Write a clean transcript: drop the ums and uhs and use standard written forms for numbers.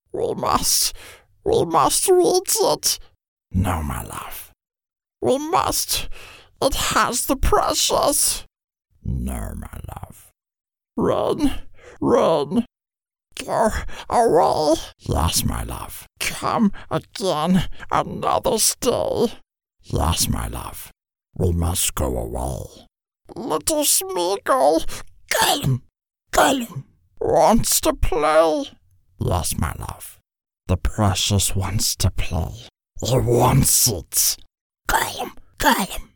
We must reach it. No, my love. We must. It has the precious. No, my love. Run. Go away. Yes, my love. Come again another day. Yes, my love. We must go away. Little Smeagol, Gollum, wants to play. Yes, my love. The precious wants to play. He wants it. Gollum.